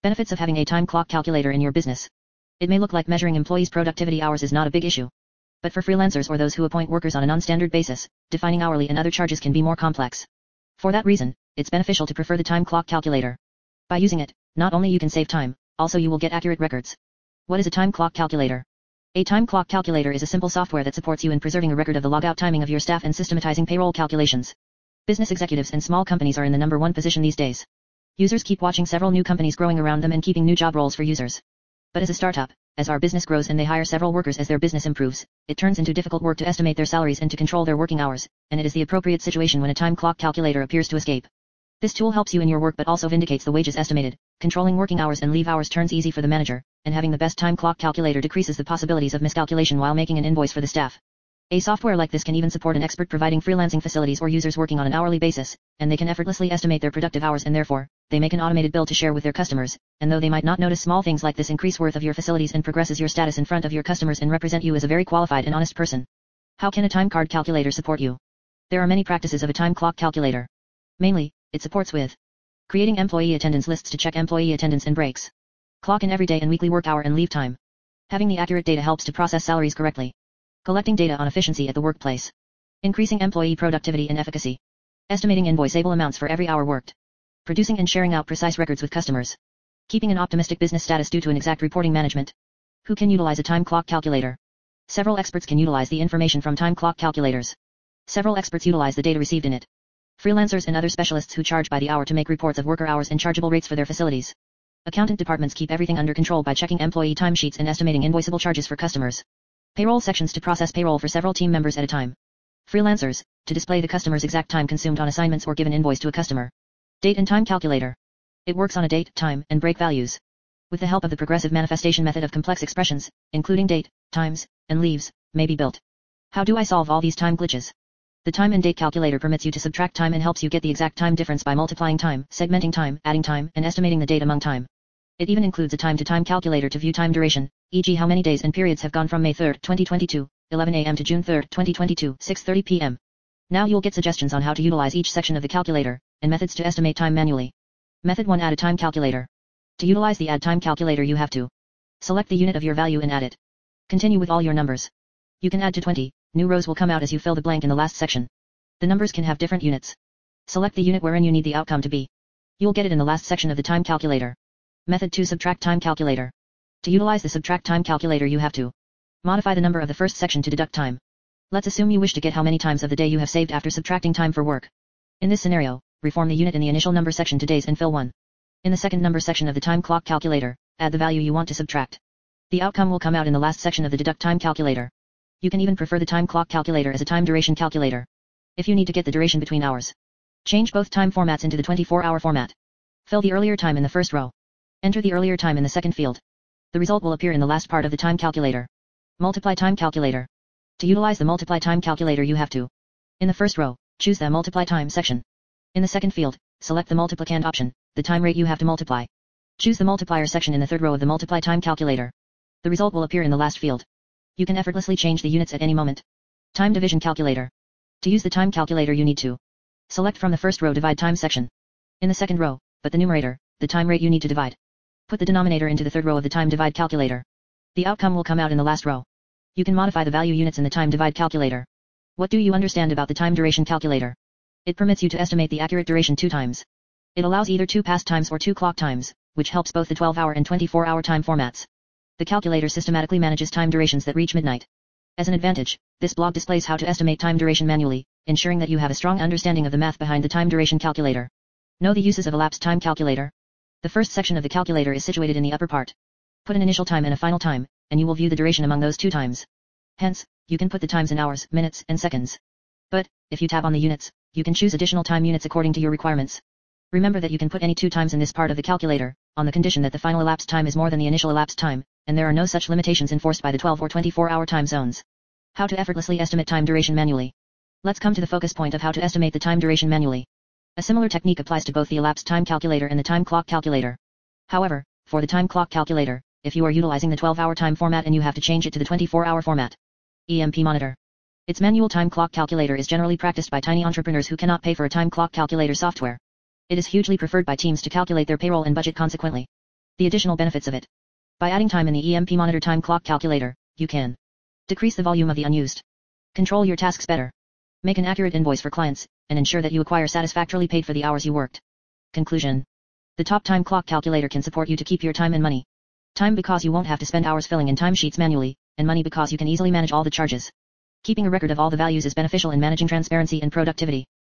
Benefits of having a time clock calculator in your business. It may look like measuring employees' productivity hours is not a big issue. But for freelancers or those who appoint workers on a non-standard basis, defining hourly and other charges can be more complex. For that reason, it's beneficial to prefer the time clock calculator. By using it, not only you can save time, also you will get accurate records. What is a time clock calculator? A time clock calculator is a simple software that supports you in preserving a record of the logout timing of your staff and systematizing payroll calculations. Business executives and small companies are in the number one position these days. Users keep watching several new companies growing around them and keeping new job roles for users. But as a startup, as our business grows and they hire several workers as their business improves, it turns into difficult work to estimate their salaries and to control their working hours, and it is the appropriate situation when a time clock calculator appears to escape. This tool helps you in your work but also vindicates the wages estimated. Controlling working hours and leave hours turns easy for the manager, and having the best time clock calculator decreases the possibilities of miscalculation while making an invoice for the staff. A software like this can even support an expert providing freelancing facilities or users working on an hourly basis, and they can effortlessly estimate their productive hours and therefore, they make an automated bill to share with their customers, and though they might not notice small things like this increase worth of your facilities and progresses your status in front of your customers and represent you as a very qualified and honest person. How can a time card calculator support you? There are many practices of a time clock calculator. Mainly, it supports with creating employee attendance lists to check employee attendance and breaks. Clock in everyday and weekly work hour and leave time. Having the accurate data helps to process salaries correctly. Collecting data on efficiency at the workplace. Increasing employee productivity and efficacy. Estimating invoiceable amounts for every hour worked. Producing and sharing out precise records with customers. Keeping an optimistic business status due to an exact reporting management. Who can utilize a time clock calculator? Several experts can utilize the information from time clock calculators. Several experts utilize the data received in it. Freelancers and other specialists who charge by the hour to make reports of worker hours and chargeable rates for their facilities. Accountant departments keep everything under control by checking employee timesheets and estimating invoiceable charges for customers. Payroll sections to process payroll for several team members at a time. Freelancers, to display the customer's exact time consumed on assignments or give an invoice to a customer. Date and time calculator. It works on a date, time, and break values. With the help of the progressive manifestation method of complex expressions, including date, times, and leaves, may be built. How do I solve all these time glitches? The time and date calculator permits you to subtract time and helps you get the exact time difference by multiplying time, segmenting time, adding time, and estimating the date among time. It even includes a time-to-time calculator to view time duration, e.g. how many days and periods have gone from May 3, 2022, 11 a.m. to June 3, 2022, 6:30 p.m. Now you'll get suggestions on how to utilize each section of the calculator, and methods to estimate time manually. Method 1. Add a time calculator. To utilize the add time calculator you have to select the unit of your value and add it. Continue with all your numbers. You can add to 20, new rows will come out as you fill the blank in the last section. The numbers can have different units. Select the unit wherein you need the outcome to be. You'll get it in the last section of the time calculator. Method 2. Subtract time calculator. To utilize the subtract time calculator you have to modify the number of the first section to deduct time. Let's assume you wish to get how many times of the day you have saved after subtracting time for work. In this scenario, reform the unit in the initial number section to days and fill 1. In the second number section of the time clock calculator, add the value you want to subtract. The outcome will come out in the last section of the deduct time calculator. You can even prefer the time clock calculator as a time duration calculator. If you need to get the duration between hours, change both time formats into the 24-hour format. Fill the earlier time in the first row. Enter the earlier time in the second field. The result will appear in the last part of the time calculator. Multiply time calculator. To utilize the multiply time calculator you have to in the first row, choose the multiply time section. In the second field, select the multiplicand option, the time rate you have to multiply. Choose the multiplier section in the third row of the multiply time calculator. The result will appear in the last field. You can effortlessly change the units at any moment. Time division calculator. To use the time calculator you need to select from the first row divide time section. In the second row, put the numerator, the time rate you need to divide. Put the denominator into the third row of the time divide calculator. The outcome will come out in the last row. You can modify the value units in the time divide calculator. What do you understand about the time duration calculator? It permits you to estimate the accurate duration 2 times. It allows either 2 past times or 2 clock times, which helps both the 12-hour and 24-hour time formats. The calculator systematically manages time durations that reach midnight. As an advantage, this blog displays how to estimate time duration manually, ensuring that you have a strong understanding of the math behind the time duration calculator. Know the uses of elapsed time calculator. The first section of the calculator is situated in the upper part. Put an initial time and a final time, and you will view the duration among those 2 times. Hence, you can put the times in hours, minutes, and seconds. But, if you tab on the units, you can choose additional time units according to your requirements. Remember that you can put any 2 times in this part of the calculator, on the condition that the final elapsed time is more than the initial elapsed time, and there are no such limitations enforced by the 12 or 24-hour time zones. How to effortlessly estimate time duration manually. Let's come to the focus point of how to estimate the time duration manually. A similar technique applies to both the elapsed time calculator and the time clock calculator. However, for the time clock calculator, if you are utilizing the 12-hour time format and you have to change it to the 24-hour format. EMP Monitor. Its manual time clock calculator is generally practiced by tiny entrepreneurs who cannot pay for a time clock calculator software. It is hugely preferred by teams to calculate their payroll and budget consequently. The additional benefits of it. By adding time in the EMP Monitor time clock calculator, you can decrease the volume of the unused, control your tasks better, make an accurate invoice for clients, and ensure that you acquire satisfactorily paid for the hours you worked. Conclusion. The top time clock calculator can support you to keep your time and money. Time because you won't have to spend hours filling in timesheets manually, and money because you can easily manage all the charges. Keeping a record of all the values is beneficial in managing transparency and productivity.